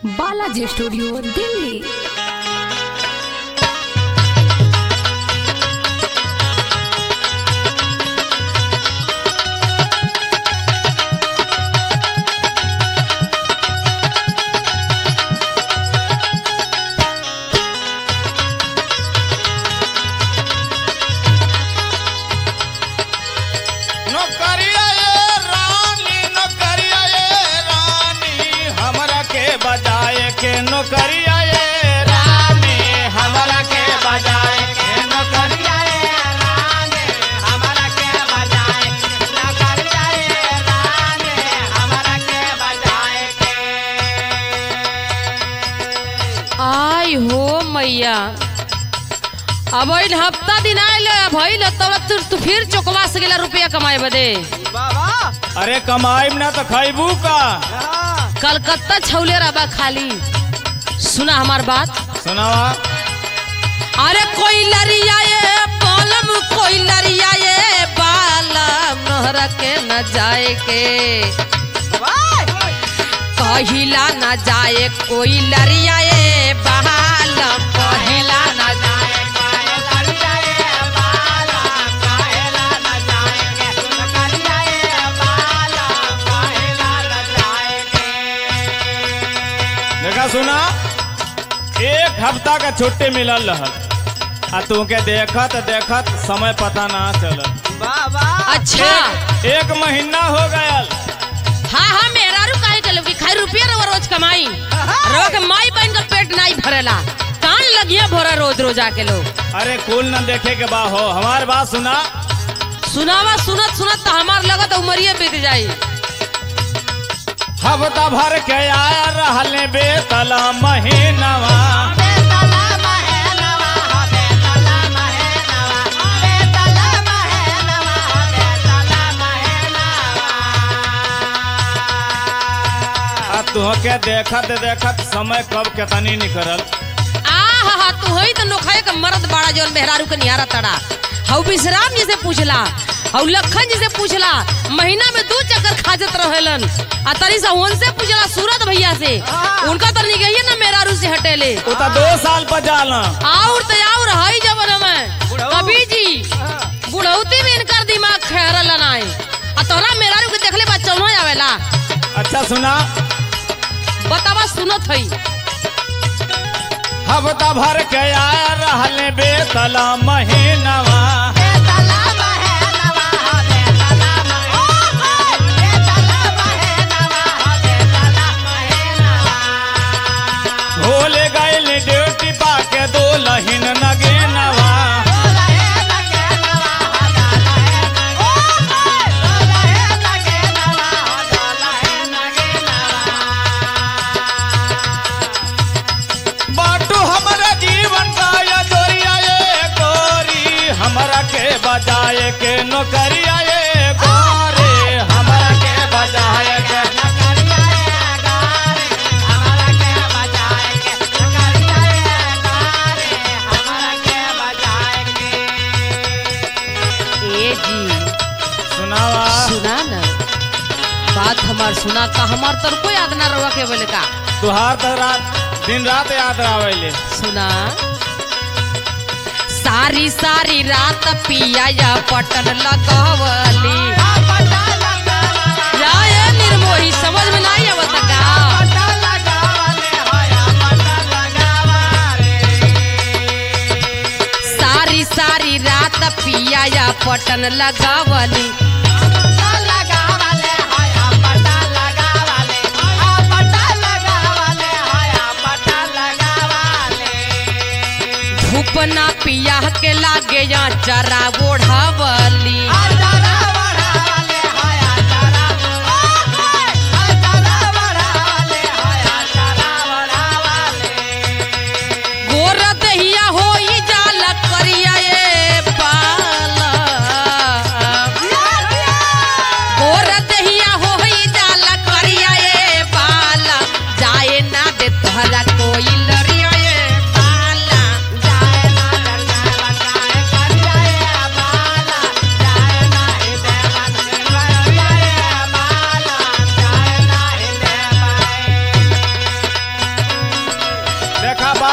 Balaji studio Delhi. नौकरिया ये रानी हमरा के बजाए के नौकरिया ये रानी हमरा के बजाए नौकरिया ये रानी हमरा के बजाए के। आई हो मैया अब हफ्ता दिन आयल भइल तब तू फिर चौकवा से गेला रुपया कमाए बदे। अरे कमाई ना तो खैबू का कलकत्ता छौले रबा खाली। सुना हमार बात सुनावा। अरे कोई लरिया ये बालम कोई लरिया ये बालम नहर के न जाए के कहिला न जाए कोई लरिया ये बालम कहिला न जाए कोई लरिया ये बालम कहिला न जाए के नौकरिया ये बालम कहिला न जाए के। देखा सुना एक हफ्ता का छुट्टी मिलल रहल आ तुमके देखत देखत समय पता ना चलल। अच्छा एक महीना हो गयल। हाँ हाँ मेरा रू काहे चलो कि खाई रुपया रोज कमाई रो के माई बहन का पेट नहीं भरेला कान लगिया भरा रोज रोज आके लोग। अरे कुल न देखे के बा हो हमार बात सुना। सुनावा सुनत सुनत तो हमार लगत उमरिया बीत जाई। हफ्ता भर के आया रहले बेतला महीनवा तुहके देखत देखत समय कब केतनी निकलल। आहा तू होई तो नोखाए का मर्द बाड़ा जोन मेहरारू के निहारा तड़ा हऊ विश्राम जी से पूछला हऊ लखन जी से पूछला महीना में 2 चक्कर खाजत रहेलन आ तरी से उनसे पूछला सूरत भैया से उनका तो निगहिए ना मेहरारू से हटेले वो तो 2 साल पर जाला और तो और हई जवन में कभी जी बुढ़ौती में इनकर दिमाग खैरल नाई आ तोरा मेहरारू के देखले बा चौनो आवेला। अच्छा सुना बतावा सुनत हई। हफ्ता भर के आया रहले बेतला महीनवा भूल गइल ड्यूटी पाके 2 लहिन नगेनवा हमरा के बजाए के नौकरिया ये गोरे हमरा के बजाए के नौकरिया ये गोरे हमरा के बजाए के नौकरिया ये गोरे हमरा के बजाए के। ए जी सुनावा सुना ना बात हमार सुना का हमार तर कोई याद ना रवा के बोले का तुहार तो दिन रात याद आवेले। सुना सारी सारी रात पिया या पटन लगवली जाए निर्मोही समझ में नहीं आवत का सारी सारी रात पिया या पटन लगवली धूपना पिया के लागे या चरा ओढ़ावली गोर दहिया होई जाल करिया ये पाला गोर दहिया होई जाल करिया ये पाला जाए ना दे तोहरा कोई लरिया ये जाए ना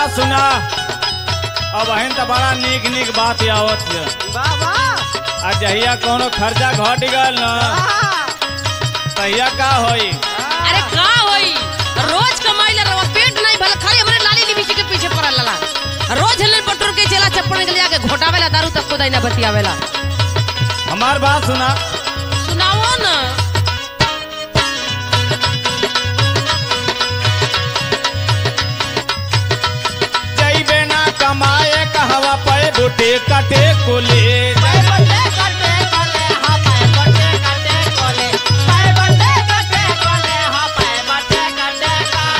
बात सुना अब अहिन तो बड़ा नीक नीक बात आवत है बाबा आ जहिया कोनो खर्चा घट गल न तहिया का होई अरे का होई रोज कमाइले रहो पेट नहीं भले खाली हमरे लाली लिबिची के पीछे पड़ल लला रोज हलन पटुर के चला चप्पल के लिया के घोटावेला दारू तक को दाइना बतियावेला हमार बात सुना सुनाओ ना जइबे ना कमाए कहवा पे बूटे कटे को ले बंदे करते कोले हा पाए बंदे करते कोले पाए बंदे करते कोले हा पाए बंदे करते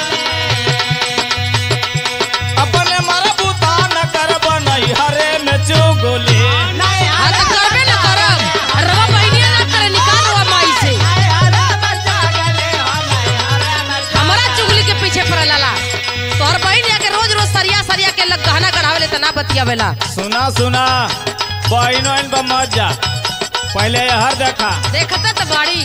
कोले अपने मरबूता न करब नहीं हरे में चुगली नहीं हां तो करबे ना करब रवा बहिनिया ना करे निकाल रवा माई से हरा बच्चा गले हो नहीं हरा बच्चा हमारा चुगली के पीछे पड़ल लला तोहर बहिनिया के रोज रोज सरिया सरिया के लग गहना गढ़ावेले त ना बतियावेला सुना सुना बहिनो इन पर मत जा पहले हर देखा देखता त बाड़ी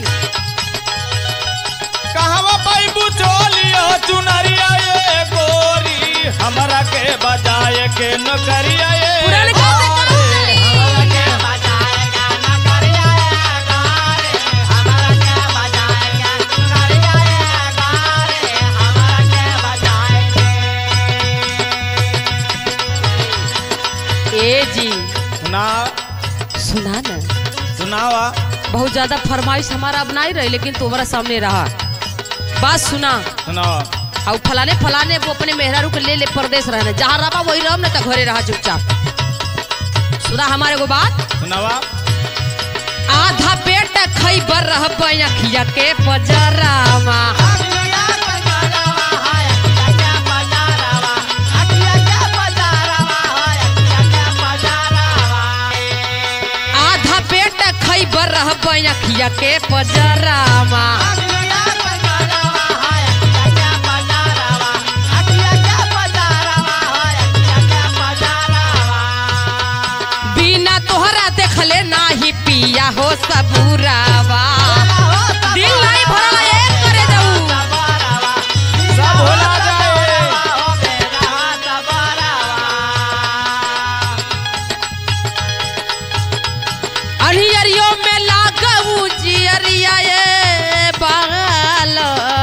कहवा पैबू चोलियो चुनरिया ये गोरी हमरा के बजाए के नौकरिया ये पुरनका से काम चली के बजाएगा ना करिया गारे हमारा के बजाएगा करिया गारे हमारा के बजाएगा ए जी सुना सुना ना सुनावा बहुत ज्यादा फरमाइश हमारा अब नहीं रही लेकिन तुम्हारा सामने रहा बात सुना सुनावा और फलाने फलाने वो अपने मेहरारू के ले परदेश रहने जहाँ रहा वही रह न तो घरे रहा चुपचाप सुना हमारे को बात सुनावा आधा पेट खैबर रह अखिया के पजरावा अखिया के बजावा हाय अखिया के बजावा अखिया के बजावा हाय अखिया के बजावा आधा पेट खैबर रह अखिया के पजरावा अखिया के बजावा हाय अखिया के बजावा अखिया के बजावा हाय अखिया के बजावा बिना तोहरा देखले नाही पिया हो सबूरावा दिल नहीं भरल एक करे जाऊ सब भुला जाए अनियरियो में लागू जियरिया ये बाल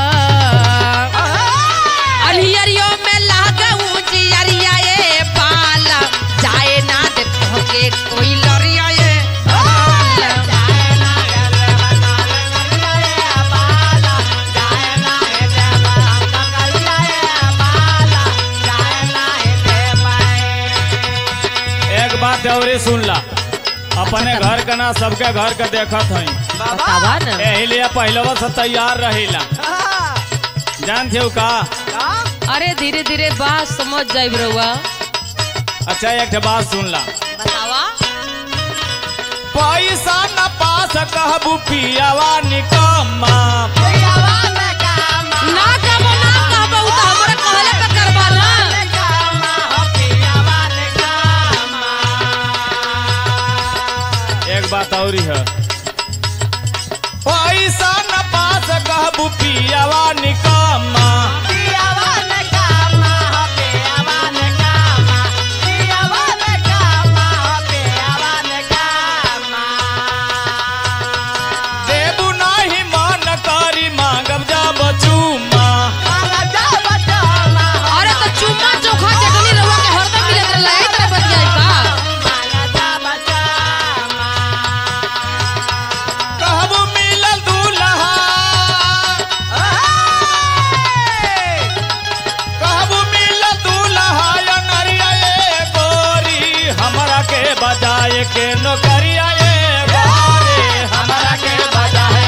अनियरियो में लागू जियरिया ये बाल जाए ना दे के कोई लरिया ये बाल। एक बात और सुन ला अपने घर का ना सबके घर का देखत हई बतावा ना एही लिए पहलवा से तैयार रहिला जान थे का अरे धीरे धीरे बात समझ जाइब रहुआ अच्छा एक ठे बात सुन ला बतावा पैसा न पास कहबू पियावा निकम्मा ना कबो ना कहबो उ त हमरा कहले पे करबा ना एक बात और है पैसा न पास कहबू पियावा निकम्मा देबू नाही मन करी मांगब जब चूमा अरे तो चुम्मा चोखा चटनी रहुआ के हरदम मिलत रहला एही तरह बतियाई का कहबू मिलल दूल्हा कहबू मिलल दूल्हा या नरिया ये गोरी हमरा के बजाए के नौकरिया ये गोरी हमरा के बजाए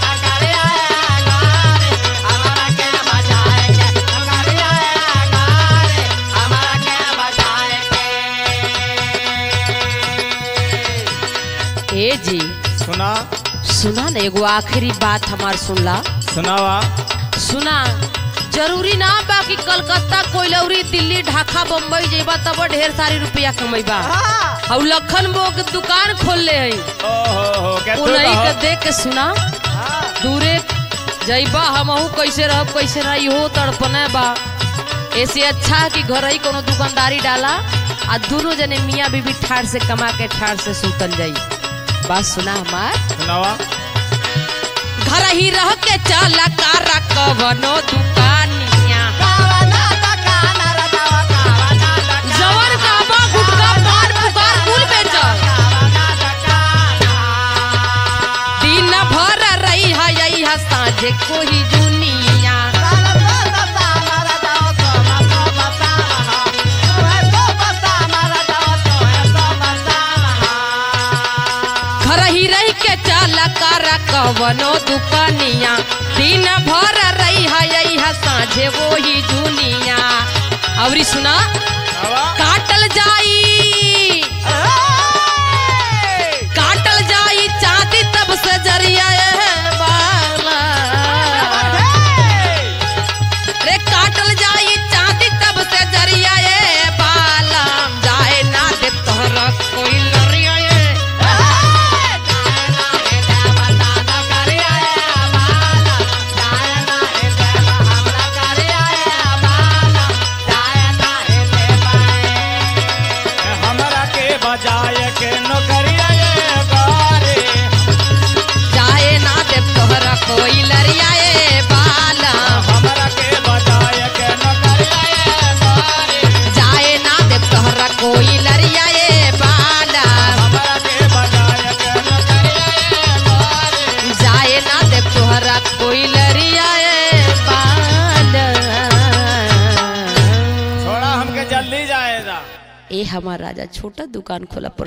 ए जी सुना सुना ना एगो आखिरी बात हमार सुनला सुनावा सुना जरूरी ना बा कि कलकत्ता कोइलौरी दिल्ली ढाका बम्बई जेबा तब ढेर सारी रुपया कमैबा और लखन बो के दुकान खोल ले हई ओहो के तू उन्हीं के कहो। देख के सुना दूरे जइबा हमहू कैसे रहब कैसे रही हो तड़पने बा ऐसे अच्छा है कि घर ही कोनो दुकानदारी डाला आ दोनों जने मियाँ बीबी ठाड़ से कमा के ठाड़ से सूतल जाई। बात सुना हमार, सुनावा। घर ही रह के चला कारा कवनो दुकानिया, कावना दुकान रजावा कावना दुकान, जवन काबा गुटका पान पुकार कुल बेचल। कावना दुकान, दिन भर रही है यही है साँझे कोई दुनिया, घर ही रह के चला कारा कवनो दुकानिया, दिन भर रही है यही है साँझे वही दुनिया। अवरी सुना, सुनावा। काटल जाई काटल जाई चांदी तब से जरिया बाला, रे काटल जाई चांदी तब से जरिया बाला, जाए ना दे तोहरा कोई लरिया हमरा के बजाय के नौकरिया ये बारे, जाए ना दे तोहरा कोई लरिया बाला, हमरा के बजाय के नौकरिया ये बारे, जाए ना दे तोहरा कोई लरिया बाला, हमरा के बजाय के नौकरिया ये बारे। जाए ना दे तोहरा कोई लरिया बाला। छोड़ा हमके जल्दी जाएगा। ए हमार राजा छोटा दुकान खोला पर